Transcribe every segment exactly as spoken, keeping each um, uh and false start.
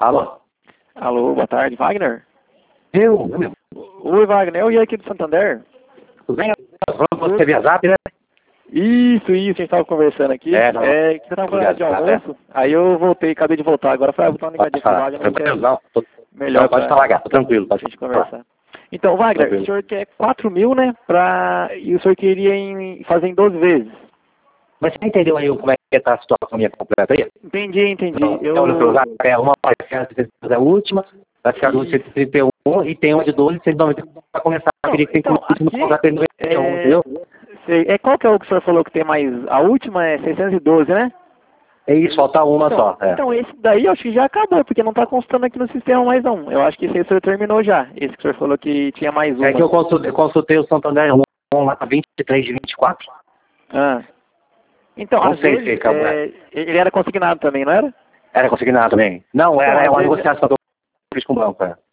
Alô? Alô, boa tarde, Wagner? Eu, eu mesmo. Oi, Wagner, eu ia aqui do Santander. Tudo bem? Falando você via zap, né? Isso, isso, a gente tava conversando aqui. É, não. É, que eu tava falando de almoço, aí eu voltei, acabei de voltar. Agora foi, ah, vou dar uma ligadinha pro Wagner, acho que é Não, tô... melhor não, pode pra, falar, gato, tranquilo, pra pode gente conversar. Então, Wagner, Tranquilo. o senhor quer quatro mil, né, pra... e o senhor queria em... fazer em doze vezes. Mas você entendeu aí como é que tá a situação minha completa aí? Entendi, entendi. Então, eu... no celular, é uma vai ficar a última, vai ficar do cento e trinta e um e tem uma de doze, cento e noventa para começar. Não, Queria que tem então, que aqui, colocar noventa e um, é... entendeu? sei- é, qual que é o que o senhor falou que tem mais... A última é seiscentos e doze, né? É isso, falta uma Então, só. É. então, esse daí eu acho que já acabou, porque não está constando aqui no sistema mais não. Eu acho que esse aí o senhor terminou já. Esse que o senhor falou que tinha mais uma. É que eu consultei, consultei o Santander um lá para vinte e três de vinte e quatro. Ah. Então, Não às sei se vezes, acabou. é, ele era consignado também, não era? Era consignado também. Não, Então, era é às uma vezes... negociação que eu fiz com o banco. É.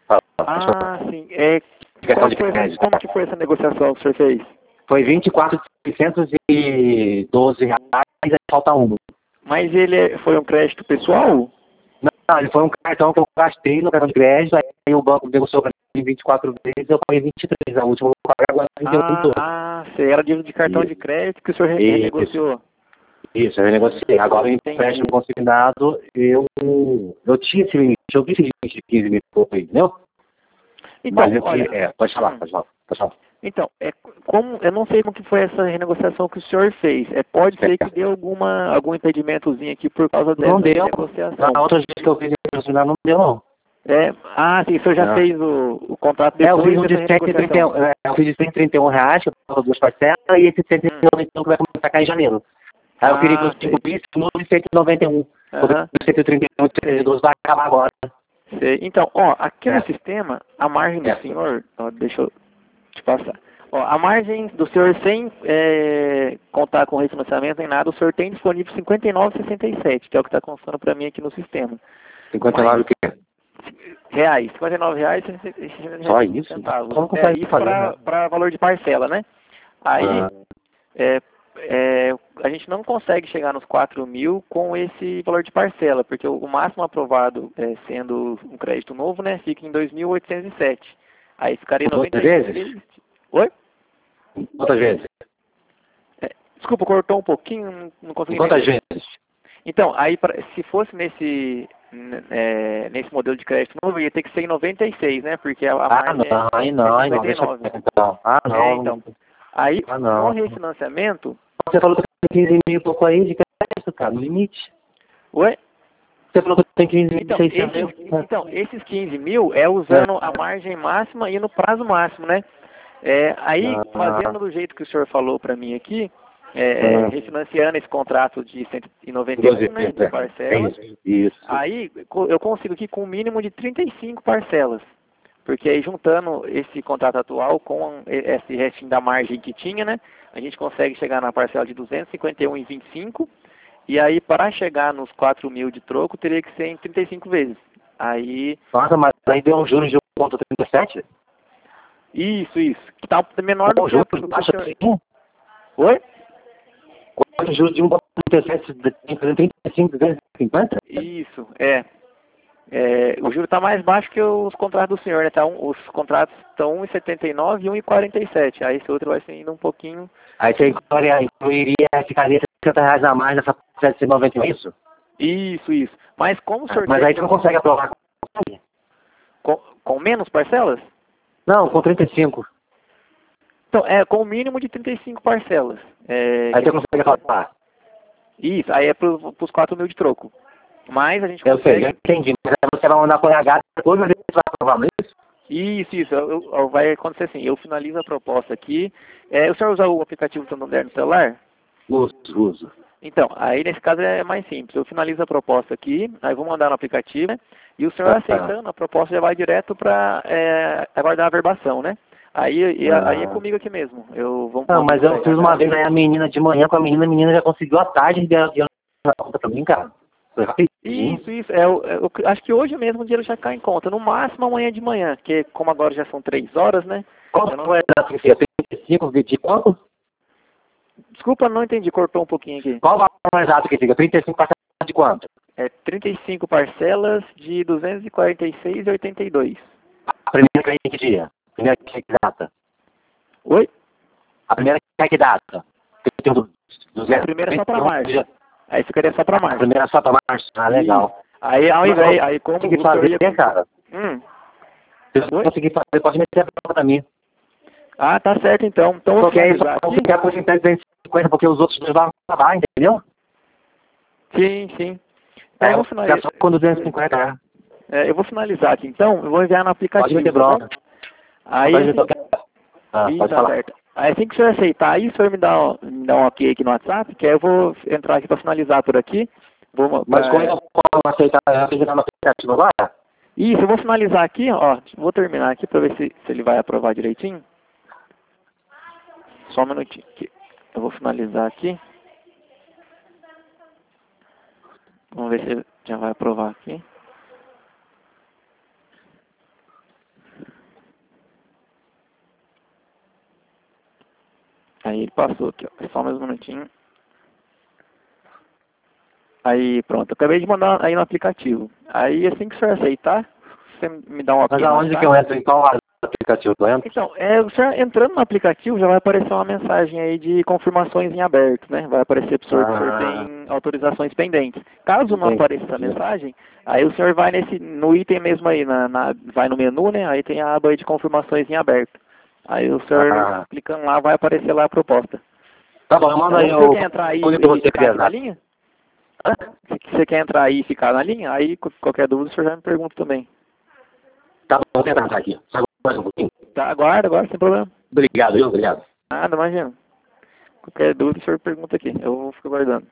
Ah, sim. É, Questão qual de que foi, essa- crédito. como que foi essa negociação que o senhor fez? Foi vinte e quatro de seiscentos e doze reais, aí falta um. Mas ele é- foi um crédito pessoal? Não, ele foi um cartão que eu gastei no cartão de crédito, aí o banco negociou para mim vinte e quatro vezes, eu paguei vinte e três, a última eu vou pagar agora trinta e um todo. Ah, ah, sei. Era dívida de cartão Isso. de crédito que o senhor re- Isso. renegociou. Isso, eu renegociei. Agora o Entendi. empréstimo consignado, eu, eu tinha esse limite, eu vi esse limite de quinze mil e pouco aí, entendeu? Então, Mas eu olha... queria, é, pode falar, hum. pode falar, pode falar. Então, é, como, eu não sei como que foi essa renegociação que o senhor fez. É, pode ser que deu alguma, algum impedimentozinho aqui por causa dessa Não deu, negociação. na outra vez que eu fiz renegociar não deu não. É, ah, sim, o senhor já Não. fez o, o contrato É, eu depois fiz um de dessa cento e trinta e um, renegociação. é, eu fiz de cento e trinta e um reais, que eu pago duas parcelas, e esse cento e noventa e um que vai começar a cair em janeiro. Aí eu queria que Ah, eu sei. descobrisse o número de cento e noventa e um. Aham, O cento e trinta e um de doze vai acabar agora. sei. Então, ó, aqui no É. sistema, a margem do É. senhor, ó, deixa eu te passar. Ó, a margem do senhor sem é, contar com refinanciamento nem nada, o senhor tem disponível cinquenta e nove vírgula sessenta e sete, que é o que está constando para mim aqui no sistema. cinquenta e nove o quê? Reais, cinquenta e nove reais e sessenta e sete Só isso? centavos. Como É, consegue isso fazer, né? para valor de parcela, né? Aí, Ah. é, é, a gente não consegue chegar nos quatro mil com esse valor de parcela, porque o, o máximo aprovado, é, sendo um crédito novo, né, fica em dois mil oitocentos e sete. Aí ficaria noventa Quantas e vezes? Oi? Quantas vezes? É, desculpa, cortou um pouquinho, não, não consegui Quantas entender. vezes? Então, aí pra, se fosse nesse, n- é, nesse modelo de crédito novo, ia ter que ser em noventa e seis, né? Porque a, a Ah, margem não, aí é não, aí não, cinquenta e deixa nove. então. Ah, não. É, então. Aí, Ah, no não. refinanciamento... Você falou que tem quinze mil e pouco aí de crédito, cara, no limite. Oi? Você falou que tem quinze mil Então, e seiscentos. esses, então, esses quinze mil é usando a margem máxima e no prazo máximo, né? É, aí, fazendo do jeito que o senhor falou para mim aqui, é, Ah. refinanciando esse contrato de cento e noventa e um, né, de parcelas, Isso, isso. aí co- eu consigo aqui com um mínimo de trinta e cinco parcelas. Porque aí juntando esse contrato atual com esse restinho da margem que tinha, né, a gente consegue chegar na parcela de duzentos e cinquenta e um e vinte e cinco. E aí, para chegar nos quatro mil de troco, teria que ser em trinta e cinco vezes. Aí... Nossa, mas aí deu um juros de um vírgula trinta e sete? Isso, isso. Que tá menor do Pô, que... juros do que o baixo senhor... assim? Oi? Quanto juros de um vírgula trinta e sete, tem que fazer trinta e cinco vezes cinquenta? Isso, é. É, o juro está mais baixo que os contratos do senhor, né? Tá um, os contratos estão um vírgula setenta e nove e um vírgula quarenta e sete. Aí esse outro vai ser indo um pouquinho... Aí você incluiria, incluiria, ficaria sessenta reais a mais nessa cento e noventa, é isso? Isso, isso. Mas como o senhor Mas tem... aí você não consegue aprovar com... Com, com menos parcelas? Não, com trinta e cinco. Então, é com o mínimo de trinta e cinco parcelas. É, Aí que você a gente consegue aprovar. Isso, aí é para os quatro mil de troco. Mas a gente Eu sei, consegue... eu entendi. Mas aí você vai mandar por H, depois você vai aprovar, não é isso? Isso, isso. Eu, eu- vai acontecer assim. Eu finalizo a proposta aqui. É, o senhor usa o aplicativo Santander no celular? Uso, uso. Então, aí nesse caso é mais simples. Eu finalizo a proposta aqui, aí vou mandar no aplicativo, né? E o senhor Ah, aceitando, a proposta já vai direto para é, aguardar a verbação, né? Aí, e, ah. aí é comigo aqui mesmo. Eu vou Não, mas eu mandar- fiz uma vez aí a menina de manhã com a menina, a menina já conseguiu a tarde e deu a conta pra mim, cara. Foi rapidinho. Isso, isso. É, eu, eu acho que hoje mesmo o dinheiro já cai em conta. No máximo amanhã de manhã, porque como agora já são três horas, né? Qual Eu não- foi a trinta e cinco de quanto? Desculpa, não entendi. Cortou um pouquinho aqui. Qual o valor exato que fica? trinta e cinco parcelas de quanto? É trinta e cinco parcelas de duzentos e quarenta e seis reais e oitenta e dois centavos. A primeira cai em que dia? A primeira cai em que data? Oi? A primeira cai em que data? Tem um do- A primeira é só para março. dia- Aí ficaria só para A março. primeira é só para março. Ah, legal. Aí ao Mas invés, eu aí como consegui o senhor fazer, ia... cara. Hum. Se eu Oi? conseguir fazer, pode meter a prova pra mim. Ah, tá certo então. Então vou Porque aí só finalizar não aqui. ficar com duzentos e cinquenta, porque os outros dois vão acabar, entendeu? Sim, sim. Então É, eu eu vou vou ficar finalizar. só com duzentos e cinquenta, é. É, eu vou finalizar aqui então. Eu vou enviar no Pode meter aplicativo, tá bom? bronca. Aí Pode assim. meter Ah, Ih, pode tá falar. certo. Aí assim que o senhor aceitar, aí o senhor me dá, um- me dá um ok aqui no WhatsApp, que aí eu vou entrar aqui para finalizar por aqui. Vou, Mas como é que é, eu posso aceitar? Eu tenho que entrar no aplicativo agora? Isso, eu vou finalizar aqui, ó. Vou terminar aqui para ver se, se ele vai aprovar direitinho. Só um minutinho aqui. Eu vou finalizar aqui. Vamos ver se ele já vai aprovar aqui. Aí ele passou aqui, ó. Só mais um minutinho. Aí pronto, eu acabei de mandar aí no aplicativo. Aí assim que o senhor aceitar, você me dá um Mas ok no aonde que WhatsApp. eu entro? Em qual aplicativo eu entro? Então, é, o senhor entrando no aplicativo já vai aparecer uma mensagem aí de confirmações em aberto, né? Vai aparecer para o senhor que o senhor Ah, tem autorizações pendentes. Caso não entendi. apareça essa mensagem, aí o senhor vai nesse, no item mesmo aí, na, na- vai no menu, né? Aí tem a aba aí de confirmações em aberto. Aí o senhor Ah, clicando lá vai aparecer lá a proposta. tá bom, eu mando Tá bom? aí O senhor o quer entrar aí código pra e você ficar aqui na criar. linha? Se você quer entrar aí e ficar na linha, aí qu- qualquer dúvida o senhor já me pergunta também. Tá bom, vou tentar entrar aqui. Só mais um pouquinho. Tá, aguarda, agora, sem problema. Obrigado, viu? Obrigado. Nada, imagina. Qualquer dúvida o senhor pergunta aqui. Eu vou ficar aguardando.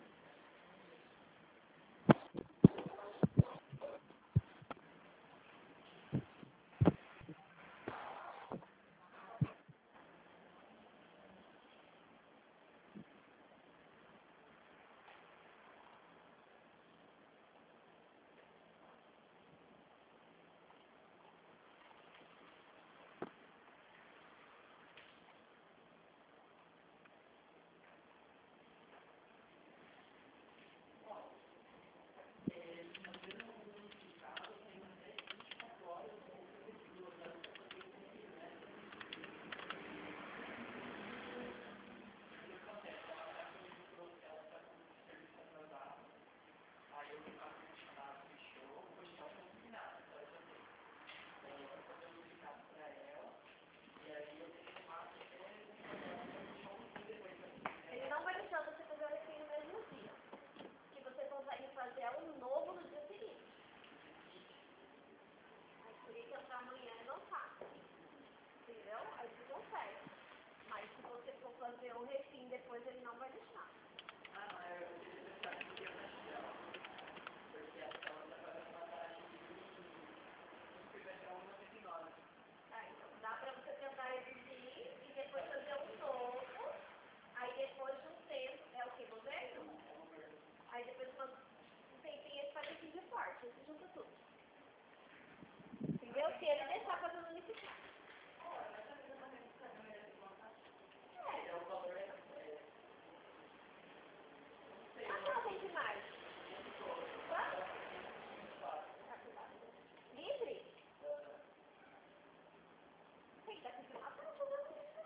Ele não vai deixar você fazer o refém no mesmo dia. Que você consegue fazer um novo no dia seguinte. Mas teria que entrar amanhã e não faça. Entendeu? Aí você consegue. Mas se você for fazer o refém depois, ele não vai deixar. Ah, então dá pra você tentar exigir e depois fazer um novo. Aí depois de um tempo, é o que, governo? Aí depois de um tempinho ele faz aqui de forte, você junta tudo. Entendeu? Se ele deixar fazendo unificado. Ah, tem demais. Livre? Tem que dar aqui de lá pra fazer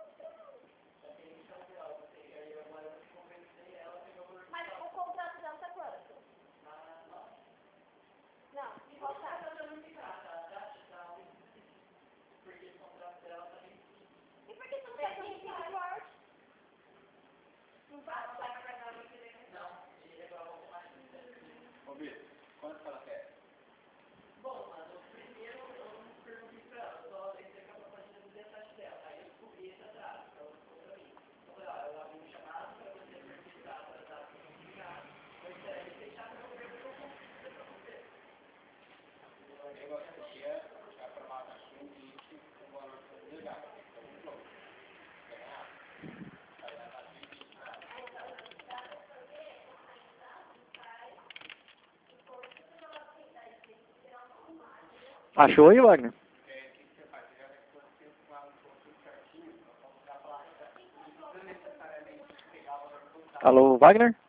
Mas o contrato dela tá quanto? Não, de voltar. E por que você não faz um refém de forte? Não faz? Achou aí, Wagner? Alô, Wagner?